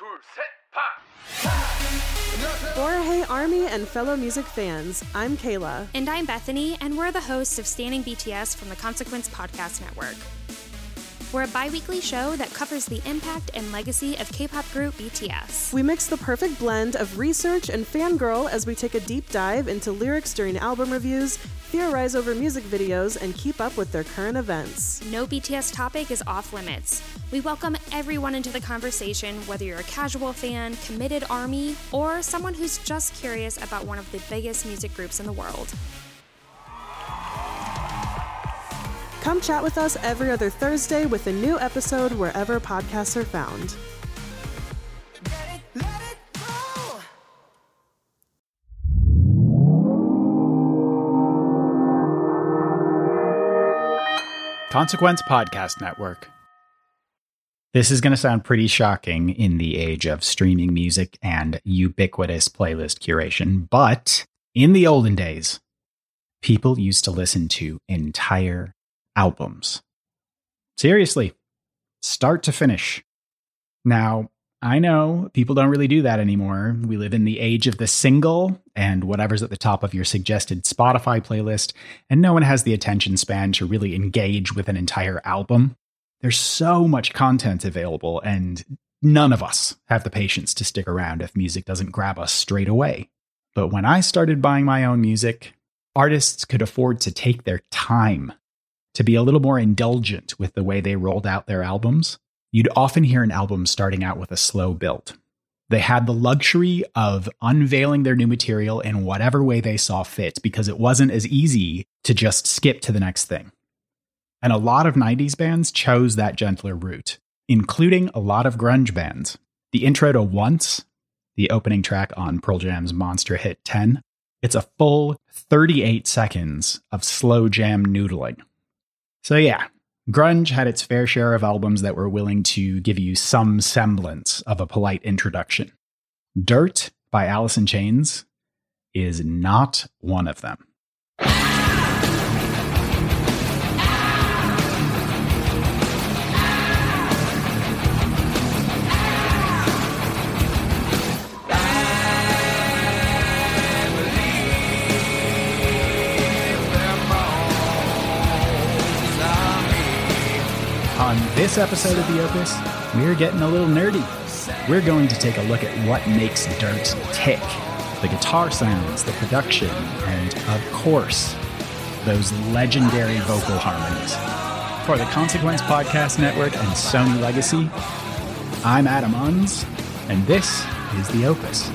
둘, 셋, 파! For Hey Army and fellow music fans, I'm Kayla. And I'm Bethany, and we're the hosts of Standing BTS from the Consequence Podcast Network. We're a bi-weekly show that covers the impact and legacy of K-pop group BTS. We mix the perfect blend of research and fangirl as we take a deep dive into lyrics during album reviews, theorize over music videos, and keep up with their current events. No BTS topic is off limits. We welcome everyone into the conversation, whether you're a casual fan, committed ARMY, or someone who's just curious about one of the biggest music groups in the world. Come chat with us every other Thursday with a new episode wherever podcasts are found. Consequence Podcast Network. This is going to sound pretty shocking in the age of streaming music and ubiquitous playlist curation, but in the olden days, people used to listen to entire albums. Seriously, start to finish. Now, I know people don't really do that anymore. We live in the age of the single and whatever's at the top of your suggested Spotify playlist, and no one has the attention span to really engage with an entire album. There's so much content available, and none of us have the patience to stick around if music doesn't grab us straight away. But when I started buying my own music, artists could afford to take their time, to be a little more indulgent with the way they rolled out their albums. You'd often hear an album starting out with a slow build. They had the luxury of unveiling their new material in whatever way they saw fit, because it wasn't as easy to just skip to the next thing. And a lot of 90s bands chose that gentler route, including a lot of grunge bands. The intro to Once, the opening track on Pearl Jam's monster hit 10, it's a full 38 seconds of slow jam noodling. So yeah, grunge had its fair share of albums that were willing to give you some semblance of a polite introduction. Dirt by Alice in Chains is not one of them. On this episode of The Opus, we're getting a little nerdy. We're going to take a look at what makes Dirt tick. The guitar sounds, the production, and, of course, those legendary vocal harmonies. For the Consequence Podcast Network and Sony Legacy, I'm Adam Unz, and this is The Opus.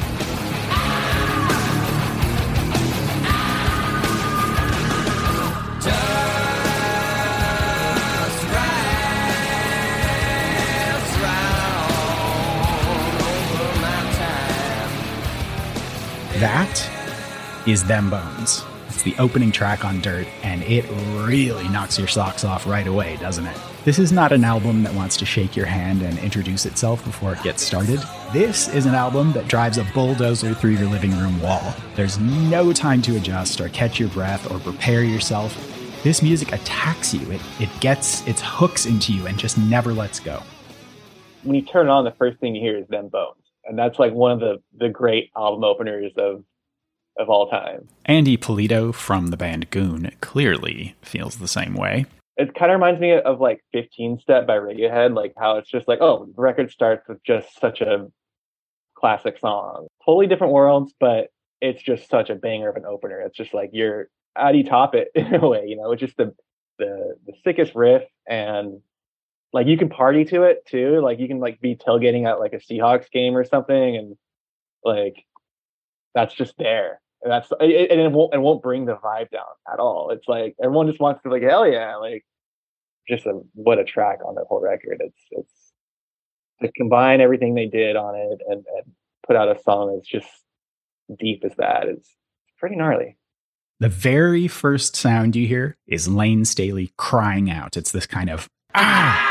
That is Them Bones. It's the opening track on Dirt, and it really knocks your socks off right away, doesn't it? This is not an album that wants to shake your hand and introduce itself before it gets started. This is an album that drives a bulldozer through your living room wall. There's no time to adjust or catch your breath or prepare yourself. This music attacks you. It gets its hooks into you and just never lets go. When you turn it on, the first thing you hear is Them Bones. And that's like one of the great album openers of all time. Andy Polito from the band Goon clearly feels the same way. It kind of reminds me of like 15 Step by Radiohead, like how it's just like, oh, the record starts with just such a classic song. Totally different worlds, but it's just such a banger of an opener. It's just like how do you top it in a way, you know? It's just the sickest riff, and like you can party to it too. Like you can like be tailgating at like a Seahawks game or something, and like that's just there. And it won't bring the vibe down at all. It's like everyone just wants to like, hell yeah, like what a track on that whole record. It's to combine everything they did on it and put out a song that's just deep as that is pretty gnarly. The very first sound you hear is Lane Staley crying out. It's this kind of ah.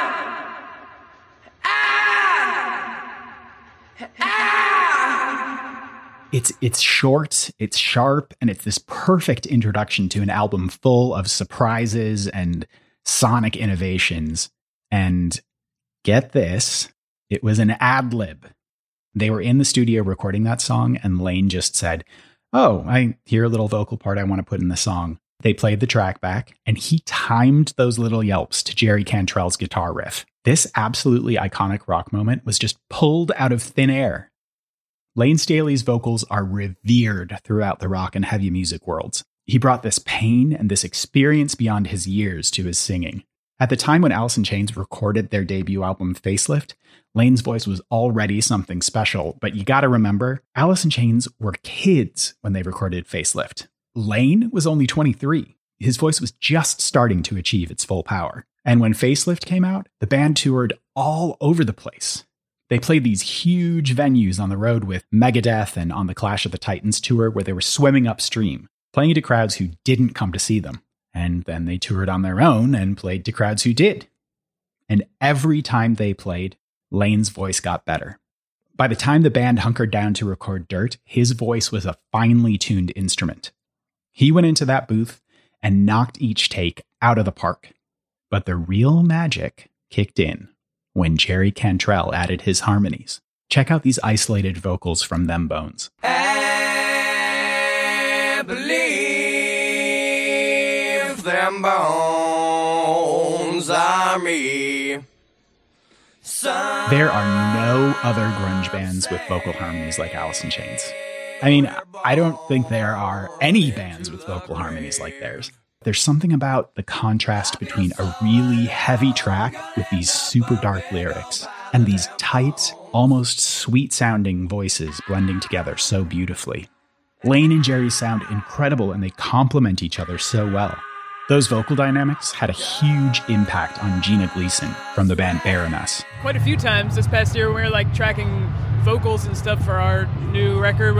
It's short, it's sharp, and it's this perfect introduction to an album full of surprises and sonic innovations. And get this, It was an ad-lib. They were in the studio recording that song, and Layne just said, "Oh, I hear a little vocal part I want to put in the song." They played the track back, and he timed those little yelps to Jerry Cantrell's guitar riff. This absolutely iconic rock moment was just pulled out of thin air. Layne Staley's vocals are revered throughout the rock and heavy music worlds. He brought this pain and this experience beyond his years to his singing. At the time when Alice in Chains recorded their debut album Facelift, Layne's voice was already something special, but you gotta remember, Alice in Chains were kids when they recorded Facelift. Layne was only 23. His voice was just starting to achieve its full power. And when Facelift came out, the band toured all over the place. They played these huge venues on the road with Megadeth and on the Clash of the Titans tour where they were swimming upstream, playing to crowds who didn't come to see them. And then they toured on their own and played to crowds who did. And every time they played, Layne's voice got better. By the time the band hunkered down to record Dirt, his voice was a finely tuned instrument. He went into that booth and knocked each take out of the park. But the real magic kicked in when Jerry Cantrell added his harmonies. Check out these isolated vocals from Them Bones. I believe them bones are me. There are no other grunge bands with vocal harmonies like Alice in Chains. I mean, I don't think there are any bands with vocal harmonies like theirs. There's something about the contrast between a really heavy track with these super dark lyrics and these tight, almost sweet-sounding voices blending together so beautifully. Layne and Jerry sound incredible and they complement each other so well. Those vocal dynamics had a huge impact on Gina Gleason from the band Baroness. Quite a few times this past year when we were tracking vocals and stuff for our new record,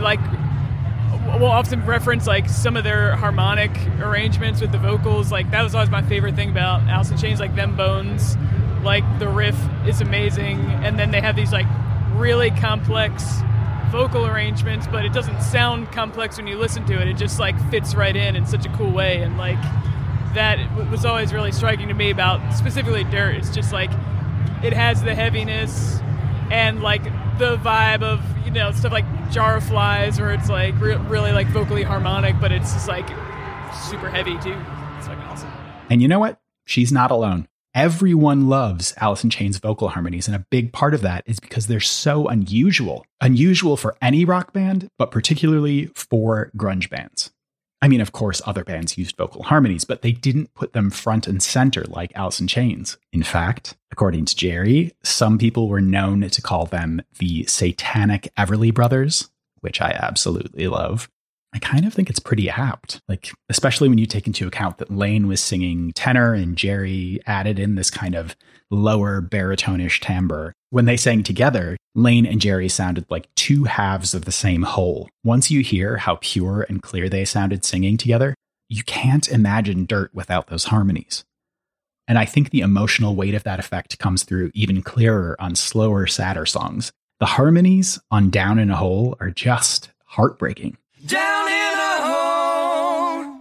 we'll often reference some of their harmonic arrangements with the vocals. That was always my favorite thing about Alice in Chains, Them Bones. The riff is amazing, and then they have these really complex vocal arrangements, but it doesn't sound complex when you listen to it. It just fits right in such a cool way, and that was always really striking to me about specifically Dirt. It's just it has the heaviness and the vibe of stuff like Jar of Flies, where it's really vocally harmonic, but it's just super heavy too. It's fucking awesome. And you know what? She's not alone. Everyone loves Alice in Chains vocal harmonies, and a big part of that is because they're so unusual. Unusual for any rock band, but particularly for grunge bands. I mean, of course, other bands used vocal harmonies, but they didn't put them front and center like Alice in Chains. In fact, according to Jerry, some people were known to call them the Satanic Everly Brothers, which I absolutely love. I kind of think it's pretty apt, especially when you take into account that Layne was singing tenor and Jerry added in this kind of lower baritonish timbre. When they sang together, Layne and Jerry sounded like two halves of the same whole. Once you hear how pure and clear they sounded singing together, you can't imagine Dirt without those harmonies. And I think the emotional weight of that effect comes through even clearer on slower, sadder songs. The harmonies on Down in a Hole are just heartbreaking. Down in a hole,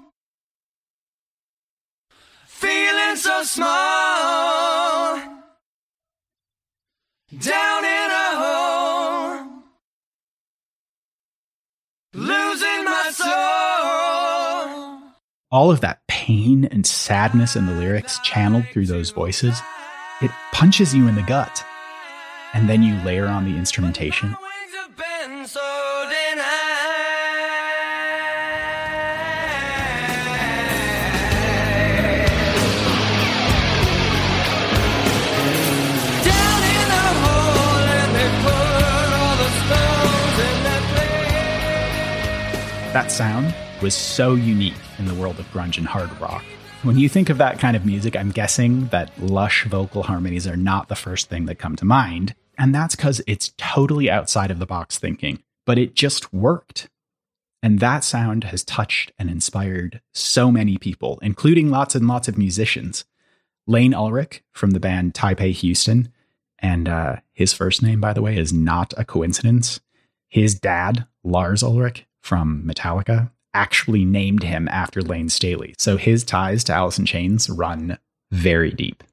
feeling so small. Down in a hole, losing my soul. All of that pain and sadness in the lyrics channeled through those voices, it punches you in the gut. And then you layer on the instrumentation. That sound was so unique in the world of grunge and hard rock. When you think of that kind of music, I'm guessing that lush vocal harmonies are not the first thing that come to mind, and that's because it's totally outside of the box thinking, but it just worked. And that sound has touched and inspired so many people, including lots and lots of musicians. Lane Ulrich from the band Taipei Houston, and his first name, by the way, is not a coincidence. His dad, Lars Ulrich, from Metallica, actually named him after Layne Staley. So his ties to Alice in Chains run very deep.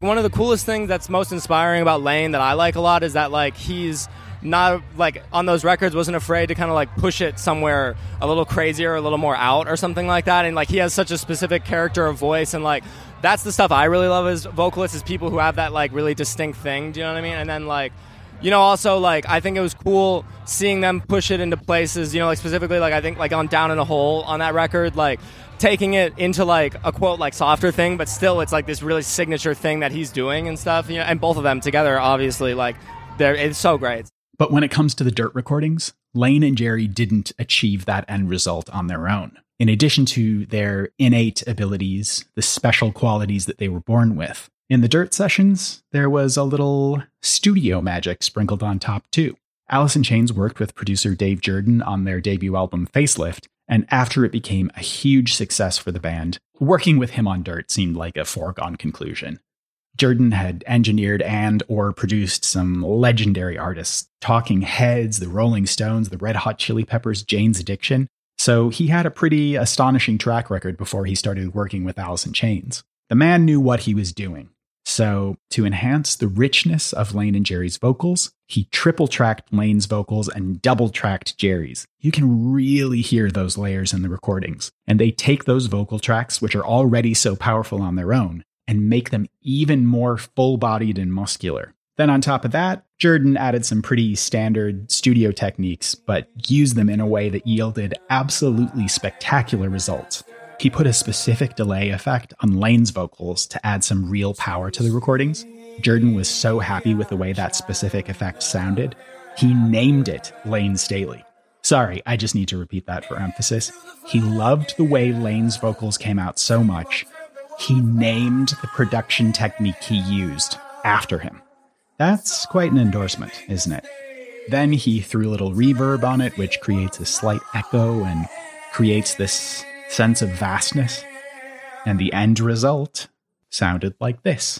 One of the coolest things that's most inspiring about Lane that I like a lot is that, like, he's not, like, on those records wasn't afraid to kind of, like, push it somewhere a little crazier, a little more out or something like that. And, like, he has such a specific character of voice, and, like, that's the stuff I really love as vocalists, is people who have that, like, really distinct thing. Do you know what I mean? And then, like, you know, also, like, I think it was cool seeing them push it into places, you know, like, specifically, like, I think, like, on Down in a Hole on that record, like, taking it into, like, a quote, like, softer thing, but still it's, like, this really signature thing that he's doing and stuff, you know, and both of them together, obviously, like, it's so great. But when it comes to the Dirt recordings, Lane and Jerry didn't achieve that end result on their own. In addition to their innate abilities, the special qualities that they were born with, in the Dirt sessions, there was a little studio magic sprinkled on top too. Alice in Chains worked with producer Dave Jerden on their debut album Facelift, and after it became a huge success for the band, working with him on Dirt seemed like a foregone conclusion. Jerden had engineered and or produced some legendary artists, Talking Heads, the Rolling Stones, the Red Hot Chili Peppers, Jane's Addiction, so he had a pretty astonishing track record before he started working with Alice in Chains. The man knew what he was doing. So, to enhance the richness of Lane and Jerry's vocals, he triple-tracked Lane's vocals and double-tracked Jerry's. You can really hear those layers in the recordings, and they take those vocal tracks, which are already so powerful on their own, and make them even more full-bodied and muscular. Then on top of that, Jerden added some pretty standard studio techniques, but used them in a way that yielded absolutely spectacular results. He put a specific delay effect on Lane's vocals to add some real power to the recordings. Jerden was so happy with the way that specific effect sounded, he named it Lane Staley. Sorry, I just need to repeat that for emphasis. He loved the way Lane's vocals came out so much, he named the production technique he used after him. That's quite an endorsement, isn't it? Then he threw a little reverb on it, which creates a slight echo and creates this sense of vastness. And the end result sounded like this.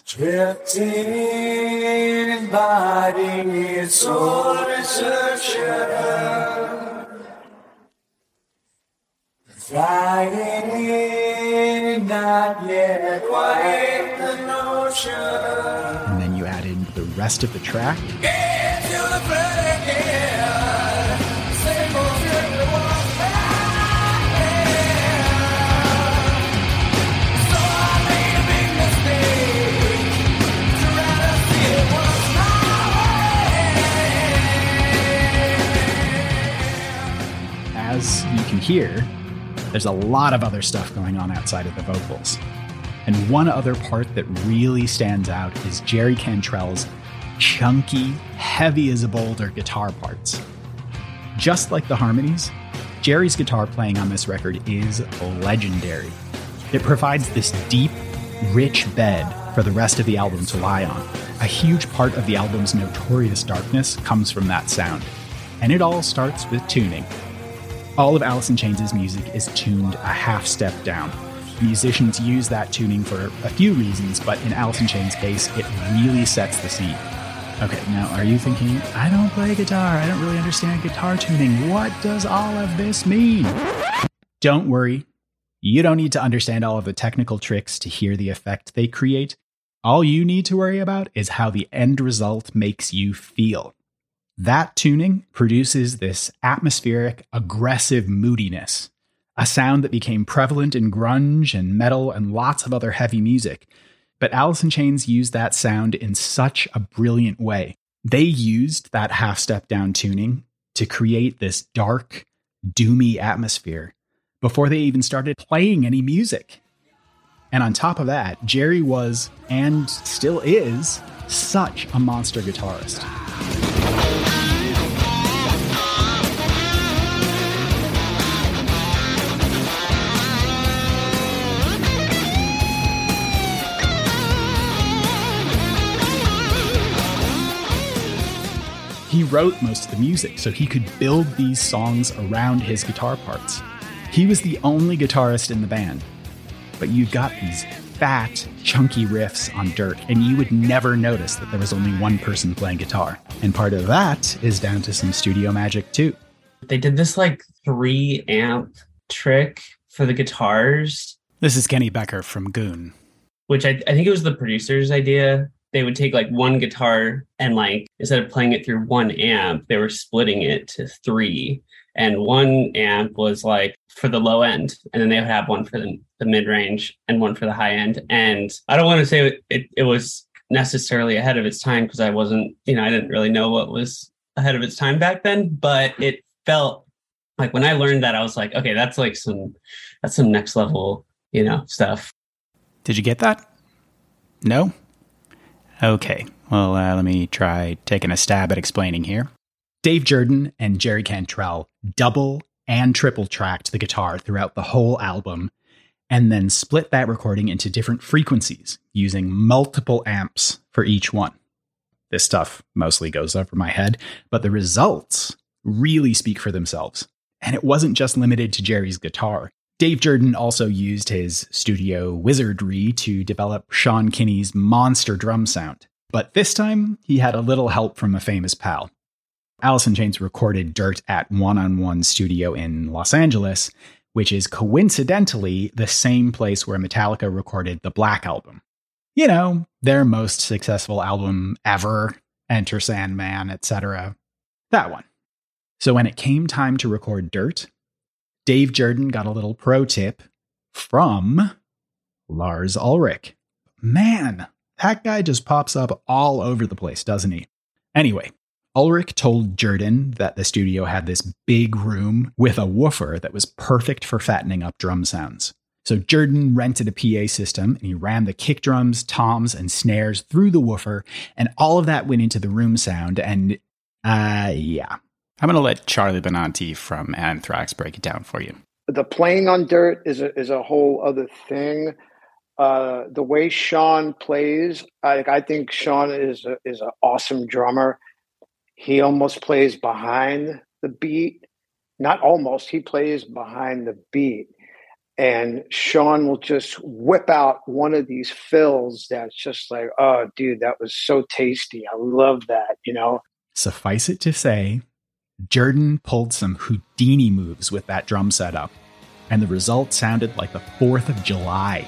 Drifting body, soul researcher, flying, not yet quite the notion. And then you add in the rest of the track. Get to the play, same old thing was so I made a big mistake to rather see it was my way. As you can hear, there's a lot of other stuff going on outside of the vocals. And one other part that really stands out is Jerry Cantrell's chunky, heavy as a boulder guitar parts. Just like the harmonies, Jerry's guitar playing on this record is legendary. It provides this deep, rich bed for the rest of the album to lie on. A huge part of the album's notorious darkness comes from that sound. And it all starts with tuning. All of Alice in Chains' music is tuned a half step down. Musicians use that tuning for a few reasons, but in Alice in Chains' case, it really sets the scene. Okay, now are you thinking, I don't play guitar, I don't really understand guitar tuning, what does all of this mean? Don't worry, you don't need to understand all of the technical tricks to hear the effect they create. All you need to worry about is how the end result makes you feel. That tuning produces this atmospheric, aggressive moodiness. A sound that became prevalent in grunge and metal and lots of other heavy music. But Alice in Chains used that sound in such a brilliant way. They used that half-step down tuning to create this dark, doomy atmosphere before they even started playing any music. And on top of that, Jerry was, and still is, such a monster guitarist. He wrote most of the music, so he could build these songs around his guitar parts. He was the only guitarist in the band, but you've got these fat, chunky riffs on Dirt, and you would never notice that there was only one person playing guitar. And part of that is down to some studio magic too. They did this like 3-amp trick for the guitars. This is Kenny Becker from Goon. which I think it was the producer's idea. They would take like one guitar and like, instead of playing it through one amp, they were splitting it to 3. And one amp was like for the low end. And then they would have one for the mid range and one for the high end. And I don't want to say it was necessarily ahead of its time, because I wasn't, I didn't really know what was ahead of its time back then, but it felt like when I learned that, I was like, okay, that's some next level, stuff. Did you get that? No? Okay. Well, let me try taking a stab at explaining here. Dave Jerden and Jerry Cantrell double and triple tracked the guitar throughout the whole album, and then split that recording into different frequencies using multiple amps for each one. This stuff mostly goes over my head, but the results really speak for themselves. And it wasn't just limited to Jerry's guitar. Dave Jerden also used his studio wizardry to develop Sean Kinney's monster drum sound. But this time, he had a little help from a famous pal. Alice in Chains recorded Dirt at 1-on-1 Studio in Los Angeles, which is coincidentally the same place where Metallica recorded the Black Album. Their most successful album ever, Enter Sandman, etc. That one. So when it came time to record Dirt, Dave Jerden got a little pro tip from Lars Ulrich. Man, that guy just pops up all over the place, doesn't he? Anyway, Ulrich told Jerden that the studio had this big room with a woofer that was perfect for fattening up drum sounds. So Jerden rented a PA system, and he ran the kick drums, toms, and snares through the woofer, and all of that went into the room sound, and yeah. I'm going to let Charlie Benanti from Anthrax break it down for you. The playing on Dirt is a whole other thing. The way Sean plays, I think Sean is an awesome drummer. He almost plays behind the beat. Not almost, he plays behind the beat. And Sean will just whip out one of these fills that's just like, oh, dude, that was so tasty. I love that, Suffice it to say, Jerden pulled some Houdini moves with that drum setup, and the result sounded like the 4th of July.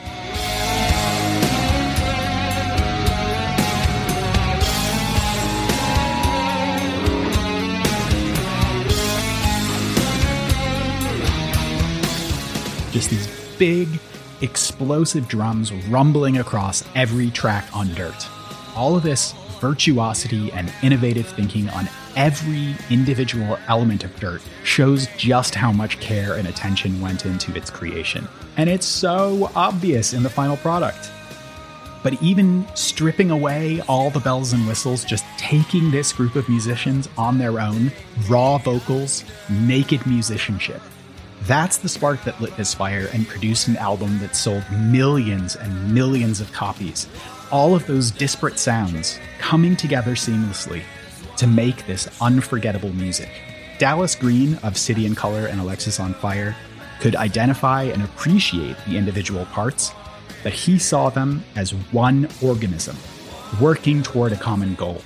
Just these big, explosive drums rumbling across every track on Dirt. All of this virtuosity and innovative thinking on every individual element of Dirt shows just how much care and attention went into its creation. And it's so obvious in the final product. But even stripping away all the bells and whistles, just taking this group of musicians on their own, raw vocals, naked musicianship, that's the spark that lit this fire and produced an album that sold millions and millions of copies. All of those disparate sounds coming together seamlessly to make this unforgettable music. Dallas Green of City and Color and Alexis on Fire could identify and appreciate the individual parts, but he saw them as one organism, working toward a common goal.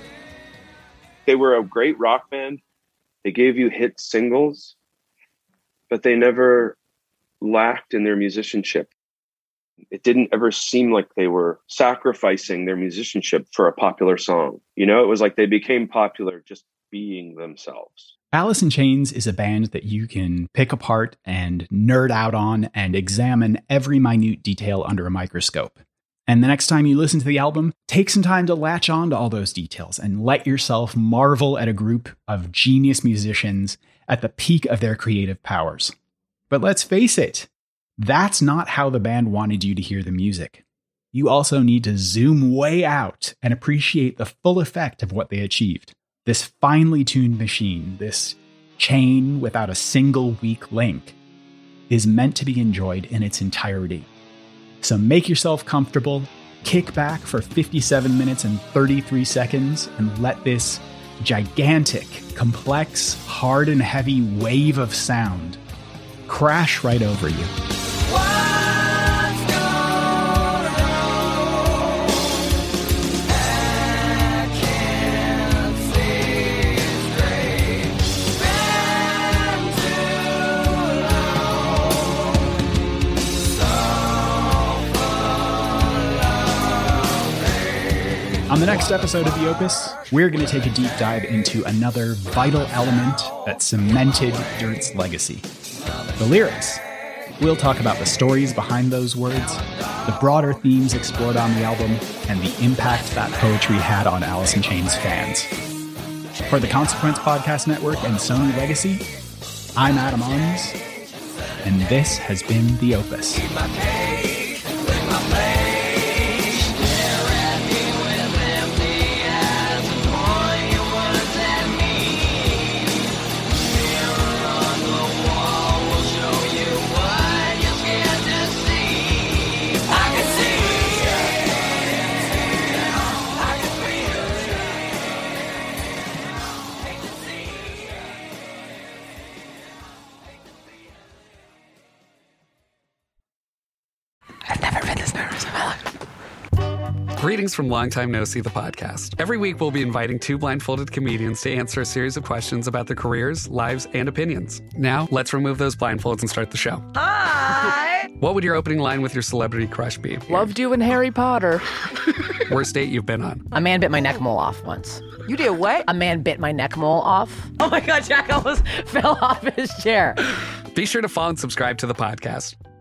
They were a great rock band. They gave you hit singles, but they never lacked in their musicianship. It didn't ever seem like they were sacrificing their musicianship for a popular song. It was like they became popular just being themselves. Alice in Chains is a band that you can pick apart and nerd out on and examine every minute detail under a microscope. And the next time you listen to the album, take some time to latch on to all those details and let yourself marvel at a group of genius musicians at the peak of their creative powers. But let's face it, that's not how the band wanted you to hear the music. You also need to zoom way out and appreciate the full effect of what they achieved. This finely tuned machine, this chain without a single weak link, is meant to be enjoyed in its entirety. So make yourself comfortable, kick back for 57 minutes and 33 seconds, and let this gigantic, complex, hard and heavy wave of sound crash right over you. the next episode of The Opus, we're going to take a deep dive into another vital element that cemented Dirt's legacy: the lyrics. We'll talk about the stories behind those words, the broader themes explored on the album, and the impact that poetry had on Alice in Chains fans. For the Consequence Podcast Network and Sony Legacy, I'm Adam Ons, and this has been The Opus. Greetings from Long Time No See, the podcast. Every week, we'll be inviting two blindfolded comedians to answer a series of questions about their careers, lives, and opinions. Now, let's remove those blindfolds and start the show. Hi! What would your opening line with your celebrity crush be? Loved you in Harry Potter. Worst date you've been on? A man bit my neck mole off once. You did what? A man bit my neck mole off. Oh my God, Jack almost fell off his chair. Be sure to follow and subscribe to the podcast.